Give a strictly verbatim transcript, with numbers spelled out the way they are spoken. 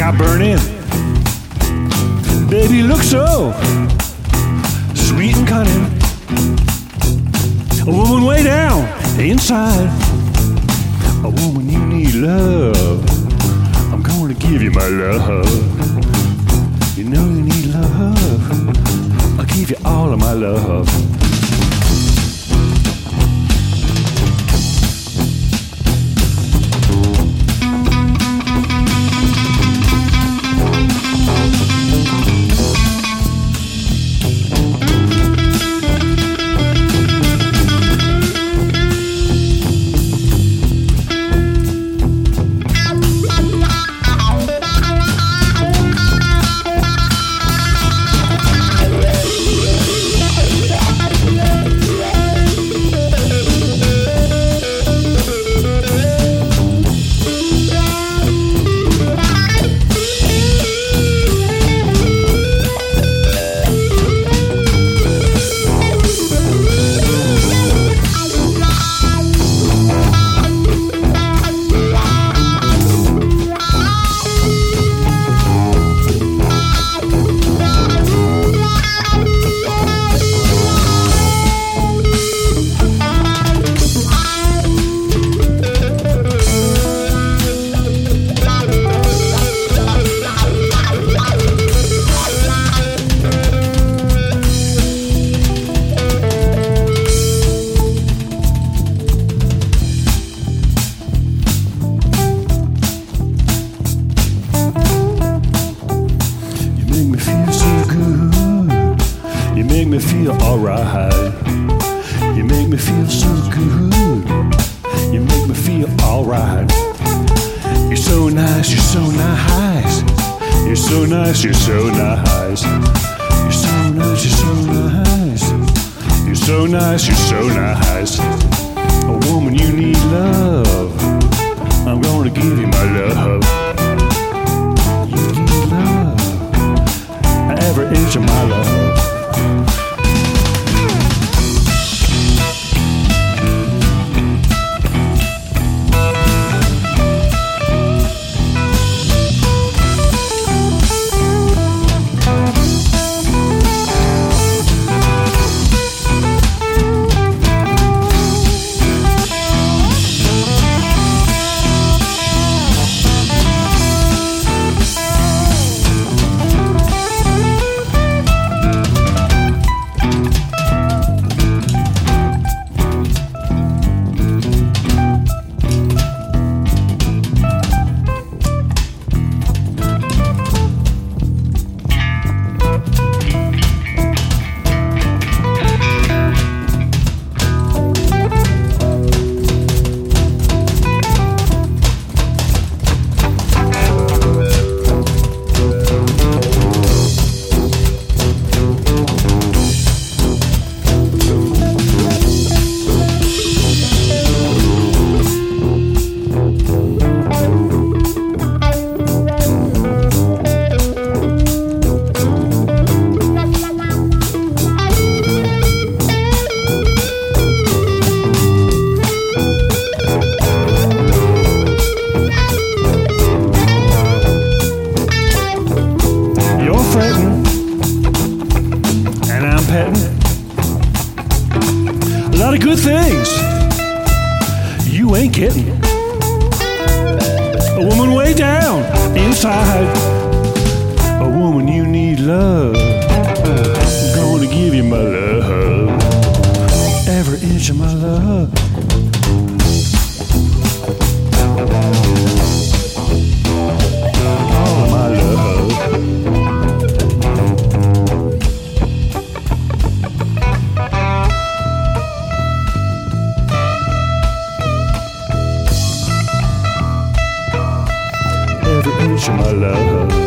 sky burning. Baby, you look so sweet and cunning. A woman way down inside. A woman you need love. I'm going to give you my love. You know you need love. I'll give you all of my love. You make me feel alright. You make me feel so good. You make me feel alright. You're so nice, you're so nice. You're so nice, you're so nice. You're so nice, you're so nice. You're so nice, you're so nice. A woman, you need love. I'm gonna give you my love. You need love. Every inch of my love. And I'm petting a lot of good things you ain't getting. A woman way down inside. A woman you need love. I'm gonna give you my love. Every inch of my love. All of my love. Every inch of my love.